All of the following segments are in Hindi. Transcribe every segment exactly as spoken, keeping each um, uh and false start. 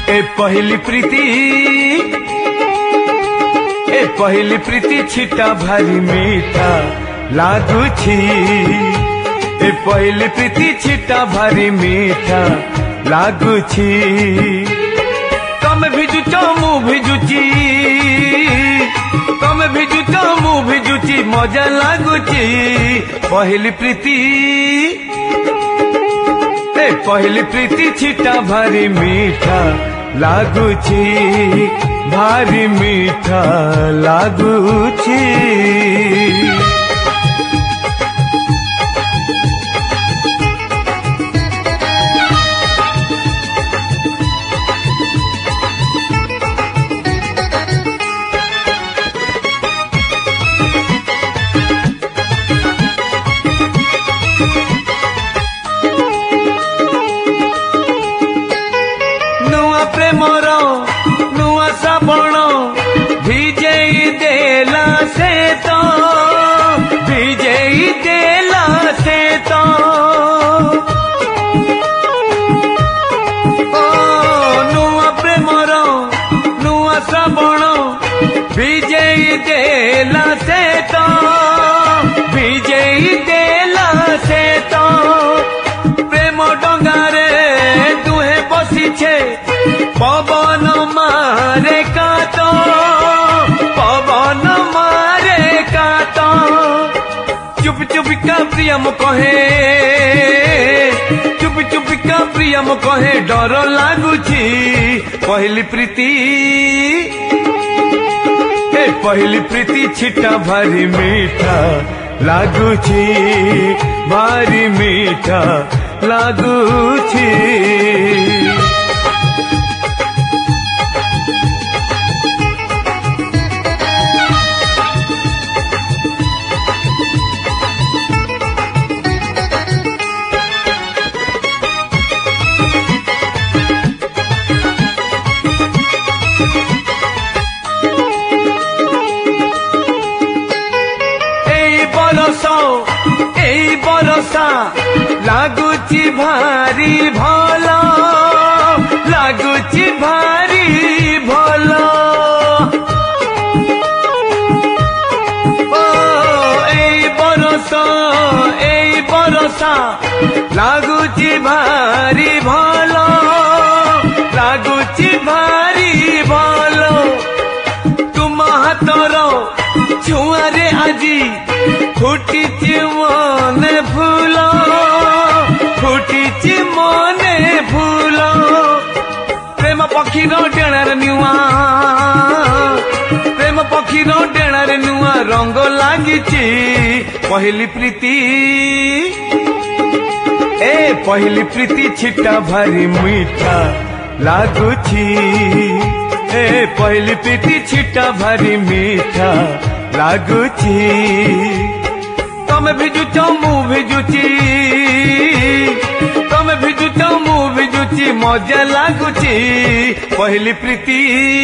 ए पहली प्रीति ए पहली प्रीति छिटा भारी मीठा लागुछि। ए पहली प्रीति छिटा भारी मीठा लागुछि। तमे भिजुच मु भिजुची तमे भिजुच मु भिजुची मजा लागुछि। पहली प्रीति ए पहली प्रीति छिटा भारी मीठा लागुछि। भारी मीठा लागुछि। प्रेमर नुआ साबण भिजेई देला से तो भिजेई देला से तो ओ नुआ प्रेमर नुआ साबण भिजेई देला से तो भिजेई देला से तो प्रेम डंगारे दुहे बसिछे पवन मारे कातो पवन मारे कातो। चुप चुप का प्रियम कहे चुप चुप का प्रियम कहे डर लागुछि। पहली प्रीति ए पहली प्रीति छिटा भारी मीठा लागुछि। भारी मीठा लागुछि। एई बरसा लागुछि भारी भला लागुछि भारी भला। ओ एई बरसा एई बरसा लागुछि भारी भला लागुछि भारी भला। तुम हातर छुआरे आजी फुटिछि मने फूल फुटिछि मने फूल। प्रेम पक्षीर डेणार नुआ प्रेम पक्षीर डेणार नुआ रंग लागिछि। पहली प्रीति ए पहली प्रीति छिटा भारी मीठा लागुछि। ए पहली प्रीति छिटा भारी मीठा लागुछि। तमे भिजुच मु भिजुची तमे भिजुच मु भिजुची मजा लागुछि। पहली प्रीति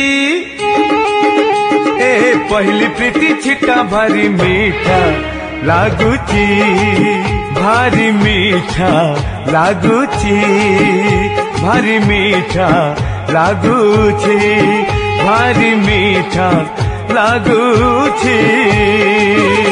ए पहली प्रीति छिटा भारी मीठा लागुछि। भारी मीठा लागुछि। भारी मीठा लागुछि। भारी मीठा लागुछि।